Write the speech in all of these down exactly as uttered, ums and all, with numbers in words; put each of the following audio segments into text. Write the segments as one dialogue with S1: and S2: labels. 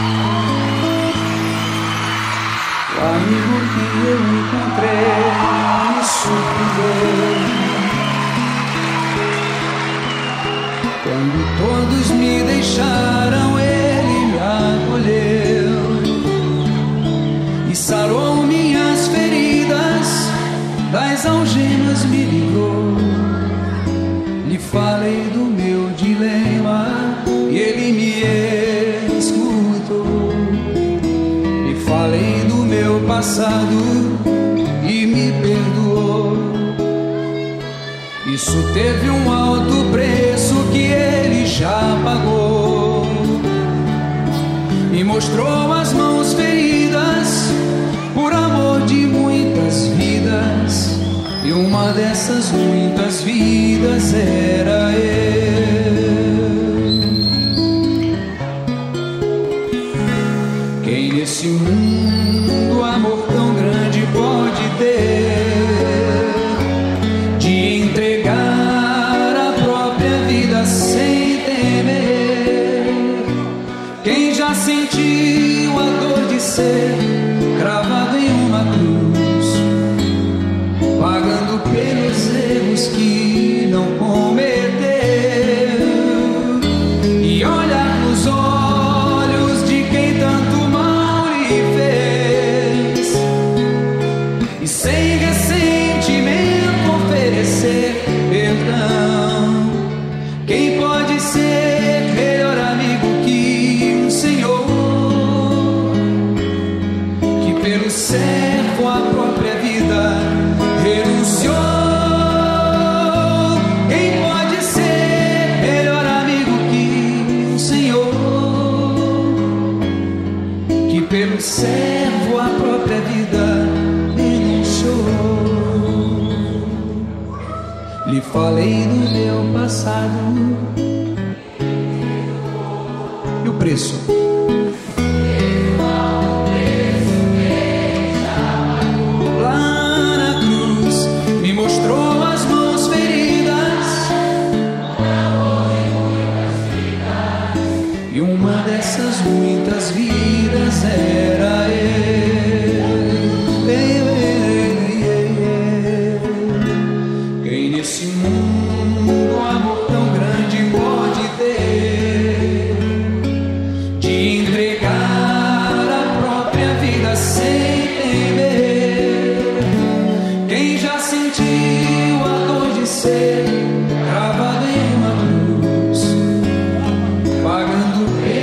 S1: O amigo que eu encontrei me surpreendeu. Quando todos me deixaram, ele me acolheu e sarou minhas feridas, das algemas me livrou. Lhe falei do meu dilema e ele me escutou. Lhe falei do meu passado e me perdoou. Isso teve um alto preço que ele já pagou. Me mostrou as mãos feridas por amor de muitas vidas, e uma dessas muitas vidas era eu. Quem nesse mundo amor tão grande pode ter, de entregar a própria vida sem temer? Quem já sentiu a dor de ser cravado em uma cruz, pagando pelos erros que não cometeu, e olhar nos olhos de quem tanto mal lhe fez, e sem ressentimento oferecer perdão? Quem pode ser melhor amigo que um Senhor, que pelo servo a própria vida renunciou? Quem pode ser melhor amigo que um Senhor, que pelo servo a própria vida renunciou? Lhe falei do meu passado e o preço. E uma dessas muitas vidas era eu. Eu, eu, eu. Quem nesse mundo amor tão grande pode ter, de entregar a própria vida sem temer? Quem já sentiu a dor de ser cravado em uma cruz, pagando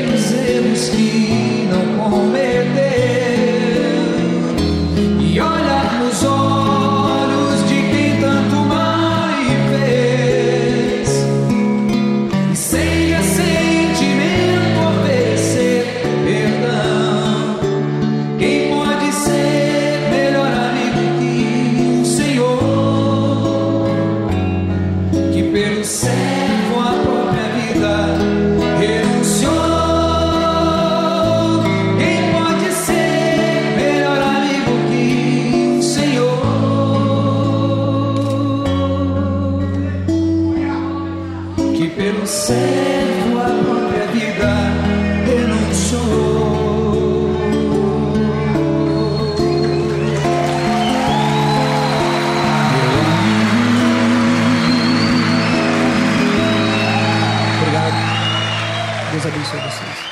S1: que não cometeu, e olhar nos olhos de quem tanto mal lhe fez, e sem ressentimento oferecer perdão? Quem pode ser melhor amigo que um Senhor, que pelo servo a própria vida renunciou? Que pelo servo a própria vida renunciou. Obrigado. Deus abençoe vocês.